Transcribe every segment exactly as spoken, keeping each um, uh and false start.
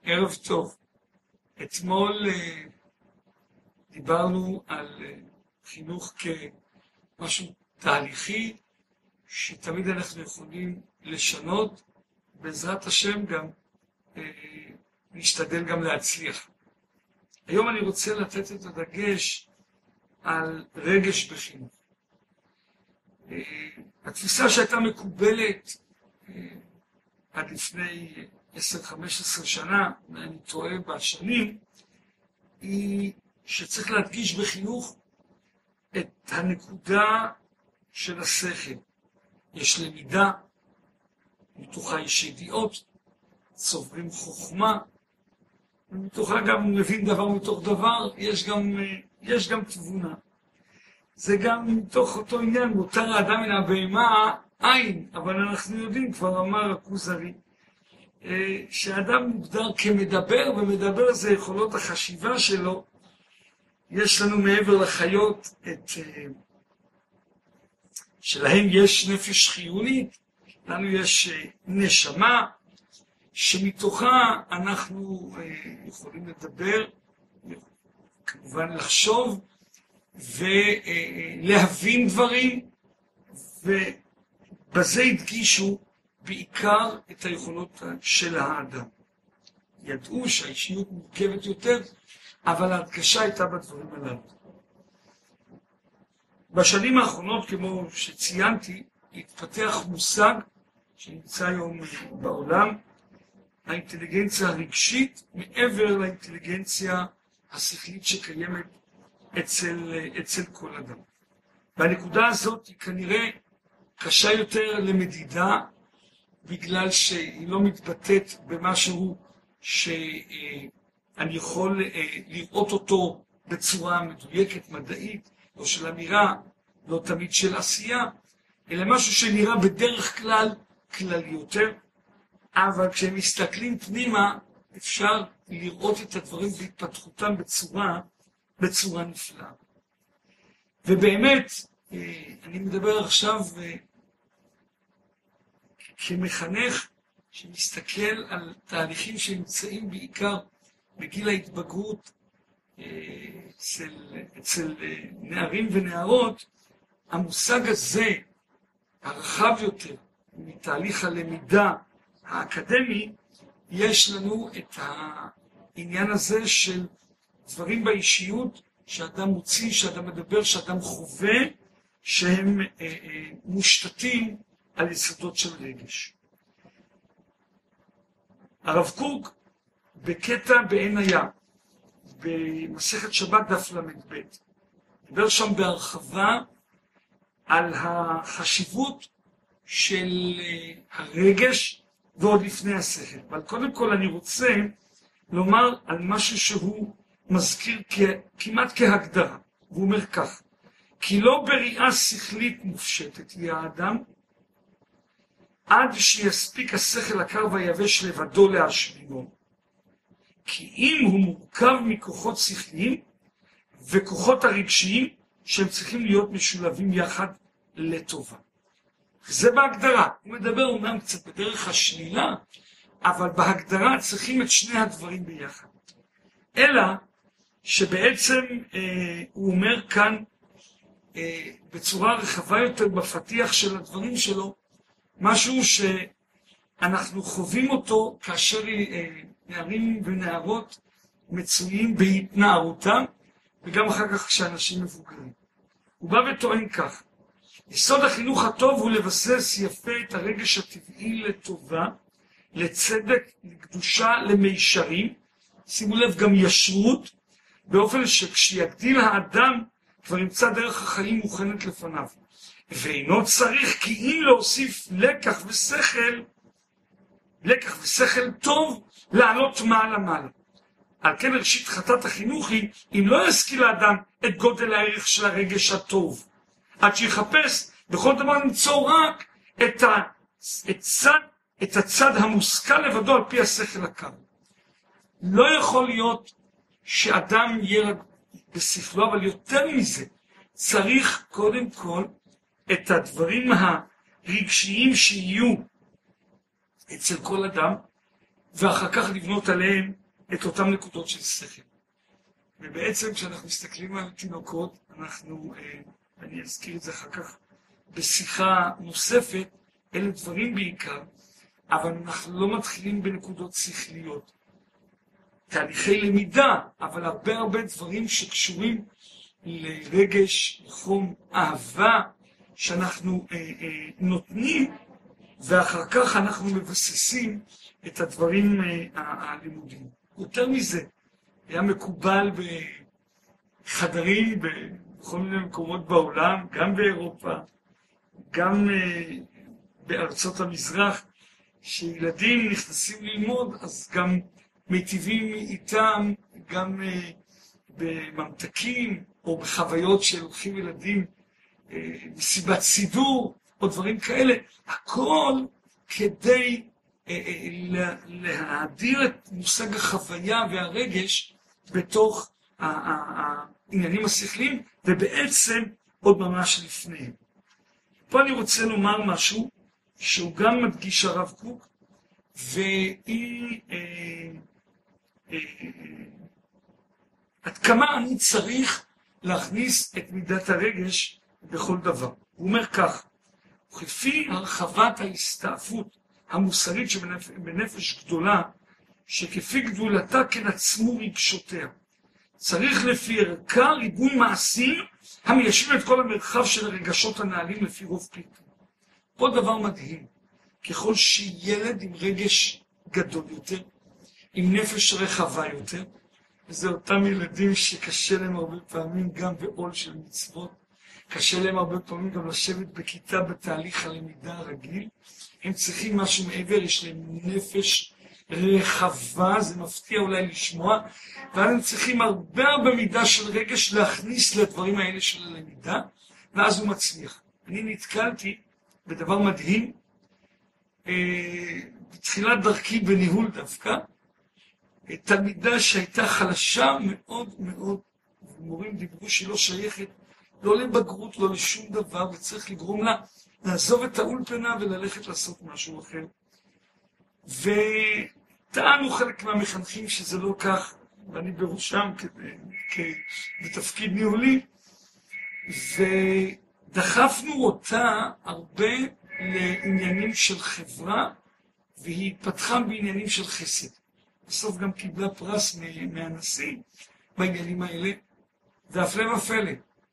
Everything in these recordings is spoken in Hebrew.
ערב טוב. אתמול דיברנו על חינוך כמשהו תהליכי, שתמיד אנחנו יכולים לשנות, בעזרת השם גם נשתדל גם להצליח. היום אני רוצה לתת את הדגש על רגש בחינוך. התפיסה שהייתה מקובלת עד לפני עשר חמש עשרה שנה, אני טועה בשנים, היא שצריך להדגיש בחינוך את הנקודה של השכל. יש למידה, מתוכה יש ידיעות, צוברים חוכמה, ומתוכה גם הוא מבין דבר מתוך דבר, יש גם, יש גם תבונה. זה גם מתוך אותו עניין, מותר האדם מן הבהמה עין, אבל אנחנו יודעים, כבר אמר הכוזרי, שהאדם מוגדר כמדבר, ומדבר זה יכולות החשיבה שלו. יש לנו מעבר לחיות את, שלהם יש נפש חיונית, לנו יש נשמה, שמתוכה אנחנו יכולים לדבר, כמובן לחשוב, ולהבין דברים, ובזה הדגישו בעיקר את היכולות של האדם. ידעו שהאישיות מורכבת יותר, אבל ההדגשה הייתה בדברים הללו. בשנים האחרונות, כמו שציינתי, התפתח מושג שנמצא היום בעולם, האינטליגנציה הרגשית מעבר לאינטליגנציה השכלית שקיימת אצל, אצל כל אדם. והנקודה הזאת היא כנראה קשה יותר למדידה, בגלל שהיא לא מתבטאת במשהו שאני יכול לראות אותו בצורה מדויקת, מדעית, לא של אמירה, לא תמיד של עשייה, אלא משהו שנראה בדרך כלל כללי יותר, אבל כשהם מסתכלים פנימה אפשר לראות את הדברים בהתפתחותם בצורה, בצורה נפלאה. ובאמת, אני מדבר עכשיו כמחנך שמסתכל על תהליכים שנמצאים בעיקר בגיל ההתבגרות אצל, אצל נערים ונערות, המושג הזה, הרחב יותר מתהליך הלמידה האקדמי, יש לנו את העניין הזה של דברים באישיות שאדם מוציא, שאדם מדבר, שאדם חווה, שהם אה, אה, מושתתים על יסודות של רגש. הרב קוק בקטע בעין הים, במסכת שבת דף למד ב', דיבר שם בהרחבה על החשיבות של הרגש ועוד לפני השכל. אבל קודם כל אני רוצה לומר על משהו שהוא מזכיר כמעט כהגדרה. הוא אומר כך, כי לא בריאה שכלית מופשטת היא האדם, עד שיספיק השכל הקר והיבש לבדו להשמינו. כי אם הוא מורכב מכוחות שכליים וכוחות הרגשיים שהם צריכים להיות משולבים יחד לטובה. זה בהגדרה. הוא מדבר אומנם קצת בדרך השלילה, אבל בהגדרה צריכים את שני הדברים ביחד. אלא שבעצם אה, הוא אומר כאן אה, בצורה רחבה יותר בפתיח של הדברים שלו, משהו שאנחנו חווים אותו כאשר אה, נערים ונערות מצויים בהתנערותם, וגם אחר כך כשאנשים מבוגרים. הוא בא וטוען כך, יסוד החינוך הטוב הוא לבסס יפה את הרגש הטבעי לטובה, לצדק, לקדושה, למישרים, שימו לב גם ישרות, באופן שכשיגדיל האדם כבר ימצא דרך החיים מוכנת לפניו. ואינו צריך כי אם להוסיף לקח ושכל, לקח ושכל טוב, לעלות מעלה מעלה. על כן ראשית חטאת החינוך היא, אם לא ישכיל האדם את גודל הערך של הרגש הטוב, עד שיחפש בכל דבר למצוא רק את, ה, את, צד, את הצד המושכל לבדו על פי השכל הקר. לא יכול להיות שאדם יהיה בשכלו, אבל יותר מזה, צריך קודם כל את הדברים הרגשיים שיהיו אצל כל אדם, ואחר כך לבנות עליהם את אותם נקודות של שכל. ובעצם כשאנחנו מסתכלים על תינוקות, אנחנו, אני אזכיר את זה אחר כך בשיחה נוספת, אלה דברים בעיקר, אבל אנחנו לא מתחילים בנקודות שכליות. תהליכי למידה, אבל הרבה הרבה דברים שקשורים לרגש, לחום, אהבה, שאנחנו אה, אה, נותנים, ואחר כך אנחנו מבססים את הדברים אה, הלימודיים. יותר מזה, היה מקובל בחדרים, בכל מיני מקומות בעולם, גם באירופה, גם אה, בארצות המזרח, שילדים נכנסים ללמוד, אז גם מיטיבים איתם, גם אה, בממתקים, או בחוויות שלוקחים ילדים, אה, מסיבת סידור, או דברים כאלה, הכל כדי אה, אה, לה, להאדיר את מושג החוויה והרגש בתוך העניינים השכליים, ובעצם עוד ממש לפניהם. פה אני רוצה לומר משהו שהוא גם מדגיש הרב קוק, והיא אה, אה, עד כמה אני צריך להכניס את מידת הרגש בכל דבר. הוא אומר כך, וכפי הרחבת ההסתעפות המוסרית שבנפש גדולה, שכפי גדולתה כן עצמו רגשותיה. צריך לפי ערכה ריבוי מעשים המיישבים את כל המרחב של הרגשות הנעלים לפי רוב פליטים. פה דבר מדהים, ככל שילד עם רגש גדול יותר, עם נפש רחבה יותר, וזה אותם ילדים שקשה להם הרבה פעמים גם בעול של מצוות, קשה להם הרבה פעמים גם לשבת בכיתה בתהליך הלמידה הרגיל, הם צריכים משהו מעבר, יש להם נפש רחבה, זה מפתיע אולי לשמוע, ואז הם צריכים הרבה הרבה מידה של רגש להכניס לדברים האלה של הלמידה, ואז הוא מצליח. אני נתקלתי בדבר מדהים, אה, בתחילת דרכי בניהול דווקא, תלמידה שהייתה חלשה מאוד מאוד, ומורים דיברו שהיא לא שייכת, לא לבגרות, לא לשום דבר, וצריך לגרום לה לעזוב את האולפנה וללכת לעשות משהו אחר. וטענו חלק מהמחנכים שזה לא כך, ואני בראשם בתפקיד ניהולי, ודחפנו אותה הרבה לעניינים של חברה, והיא התפתחה בעניינים של חסד. בסוף גם קיבלה פרס מהנשיא בעניינים האלה, והפלא ופלא.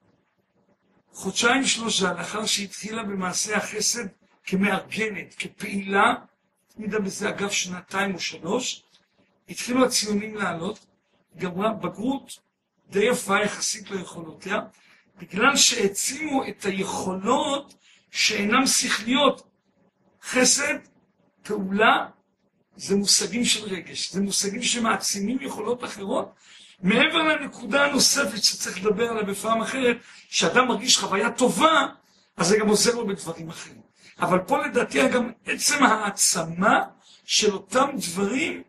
חודשיים שלושה לאחר שהתחילה במעשה החסד כמארגנת, כפעילה, תמידה בזה אגב שנתיים או שלוש, התחילו הציונים לעלות, גמרה בגרות די יפה יחסית ליכולותיה, בגלל שהעצימו את היכולות שאינם שכליות. חסד, פעולה, זה מושגים של רגש, זה מושגים שמעצימים יכולות אחרות, מעבר לנקודה הנוספת שצריך לדבר עליה בפעם אחרת, שאדם מרגיש חוויה טובה, אז זה גם עוזר לו בדברים אחרים. אבל פה לדעתי גם עצם העצמה של אותם דברים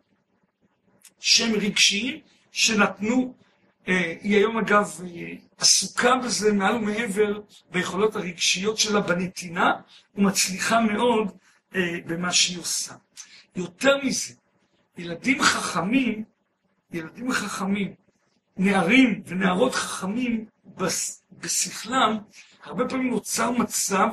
שהם רגשיים, שנתנו, אה, היא היום אגב אה, עסוקה בזה מעל ומעבר ביכולות הרגשיות שלה בנתינה, ומצליחה מאוד אה, במה שהיא עושה. יותר מזה, ילדים חכמים, ילדים חכמים, נערים ונערות חכמים בשכלם, הרבה פעמים נוצר מצב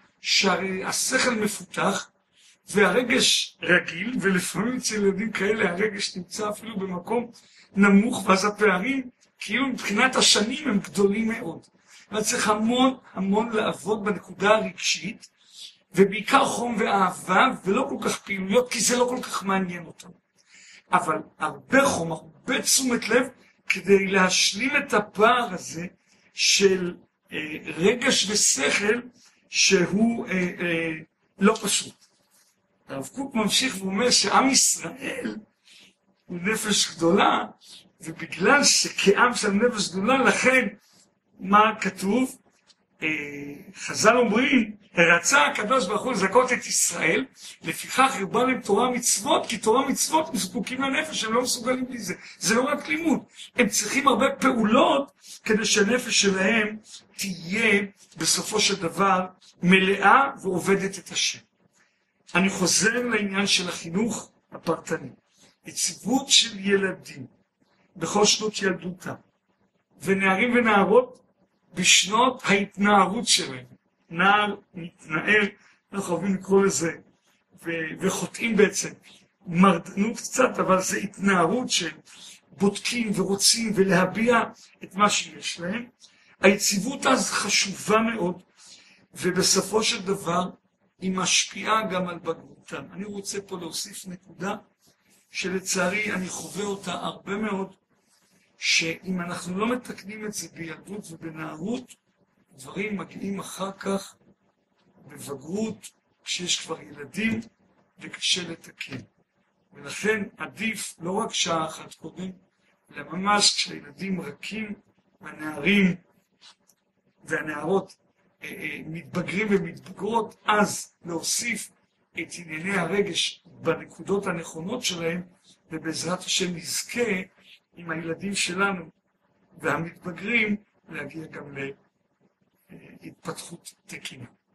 שהשכל מפותח והרגש רגיל, ולפעמים אצל ילדים כאלה הרגש נמצא אפילו במקום נמוך, ואז הפערים כאילו מבחינת השנים הם גדולים מאוד. ואז צריך המון המון לעבוד בנקודה הרגשית, ובעיקר חום ואהבה, ולא כל כך פעילויות, כי זה לא כל כך מעניין אותם. אבל הרבה חום, הרבה תשומת לב, כדי להשלים את הפער הזה של אה, רגש ושכל, שהוא אה, אה, לא פשוט. הרב קוק ממשיך ואומר שעם ישראל הוא נפש גדולה, ובגלל שכעם של נפש גדולה, לכן מה כתוב? אה, חז"ל אומרים, רצה הקדוש ברוך הוא לזכות את ישראל, לפיכך הרבה להם תורה מצוות, כי תורה מצוות הם זקוקים לנפש, הם לא מסוגלים לזה. זה לא רק לימוד, הם צריכים הרבה פעולות כדי שהנפש שלהם תהיה בסופו של דבר מלאה ועובדת את השם. אני חוזר לעניין של החינוך הפרטני. יציבות של ילדים בכל שנות ילדותם, ונערים ונערות בשנות ההתנערות שלהם. נער מתנער, אנחנו אוהבים לקרוא לזה, ו- וחוטאים בעצם, מרדנות קצת, אבל זה התנערות של בודקים ורוצים ולהביע את מה שיש להם. היציבות אז חשובה מאוד, ובסופו של דבר היא משפיעה גם על בגרותם. אני רוצה פה להוסיף נקודה שלצערי אני חווה אותה הרבה מאוד, שאם אנחנו לא מתקנים את זה בילדות ובנערות, דברים מגיעים אחר כך בבגרות, כשיש כבר ילדים, וקשה לתקן. ולכן עדיף לא רק שעה אחת קודם, אלא ממש כשהילדים רכים, והנערים והנערות אה, אה, מתבגרים ומתבגרות, אז להוסיף את ענייני הרגש בנקודות הנכונות שלהם, ובעזרת השם נזכה עם הילדים שלנו והמתבגרים להגיע גם להתפתחות תקינה.